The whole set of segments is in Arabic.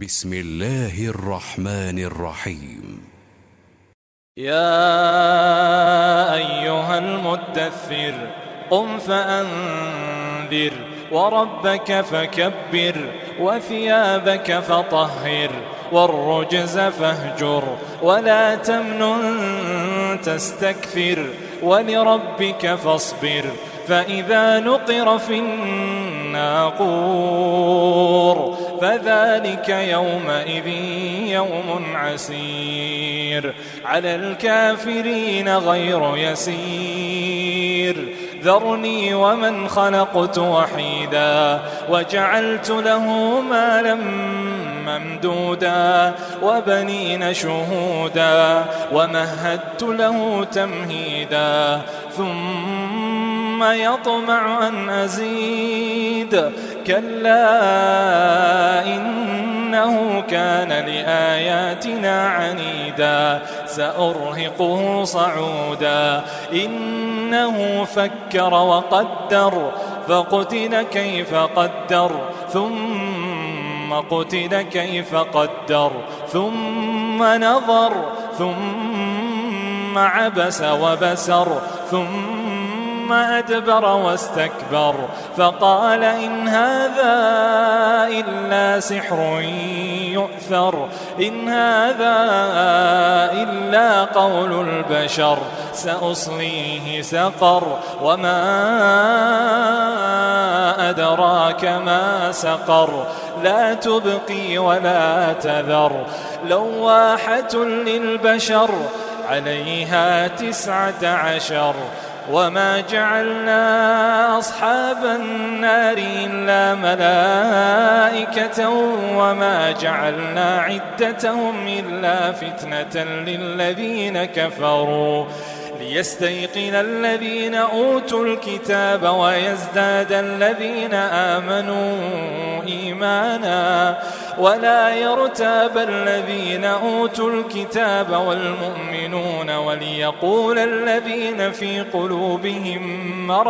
بسم الله الرحمن الرحيم. يا أيها المدثر قم فأنذر وربك فكبر وثيابك فطهر والرجز فاهجر ولا تمنن تستكثر ولربك فاصبر فإذا نقر في الناقور فذلك يومئذ يوم عسير على الكافرين غير يسير ذرني ومن خلقت وحيدا وجعلت له مالا ممدودا وبنين شهودا ومهدت له تمهيدا ثم يطمع أن أزيد كلا إنه كان لآياتنا عنيدا سأرهقه صعودا إنه فكر وقدر فقتل كيف قدر ثم قتل كيف قدر ثم نظر ثم عبس وبسر ثم أدبر واستكبر فقال إن هذا إلا سحر يؤثر إن هذا إلا قول البشر سأصليه سقر وما أدراك ما سقر لا تبقي ولا تذر لواحة للبشر عليها 19 وما جعلنا أصحاب النار إلا ملائكة وما جعلنا عدتهم إلا فتنة للذين كفروا ليستيقن الذين أوتوا الكتاب ويزداد الذين آمنوا إيمانا ولا يرتاب الذين أوتوا الكتاب والمؤمنون وليقول الذين في قلوبهم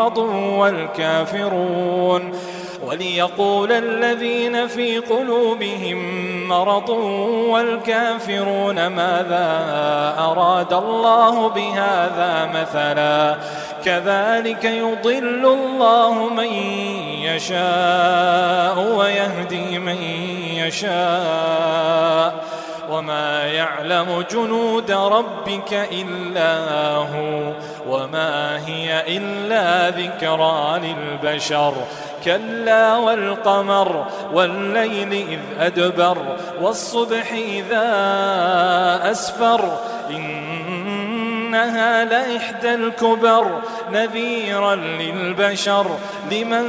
مرض والكافرون ماذا أراد الله بهذا مثلا كذلك يضل الله من يشاء ويهدي من يشاء وما يعلم جنود ربك إلا هو وما هي إلا ذكرى للبشر كلا والقمر والليل إذ أدبر والصبح إذا أسفر إنها لإحدى الكبر نذيرا للبشر لمن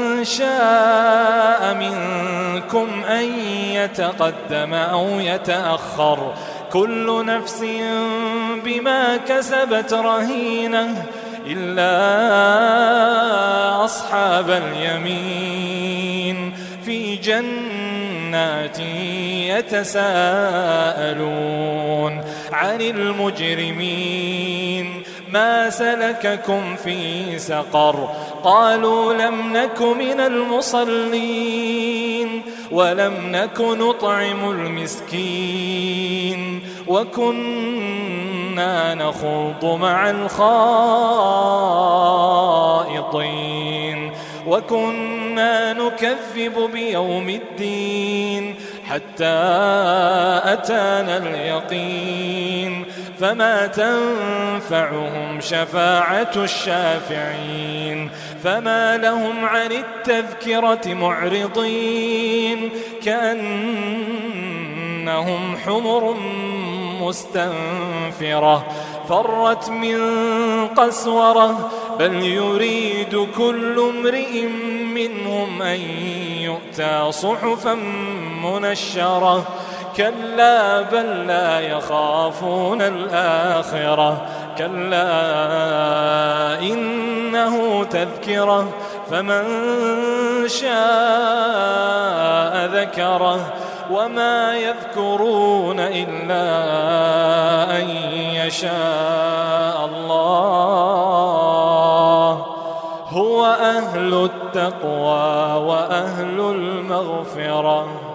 شاء منكم أن يتقدم أو يتأخر كل نفس بما كسبت رهينة إلا أصحاب اليمين في جنات يتساءلون عن المجرمين ما سلككم في سقر قالوا لم نك من المصلين ولم نك نطعم المسكين وكنا نخوض مع الخائضين وكنا نكذب بيوم الدين حتى أتانا اليقين فما تنفعهم شفاعة الشافعين فما لهم عن التذكرة معرضين كأنهم حمر مستنفرة فرت من قسورة بل يريد كل امرئ منهم أن يؤتى صحفا منشرة كلا بل لا يخافون الآخرة كلا إنه تذكرة فمن شاء ذكره وما يذكرون إلا أن يشاء الله هو أهل التقوى وأهل المغفرة.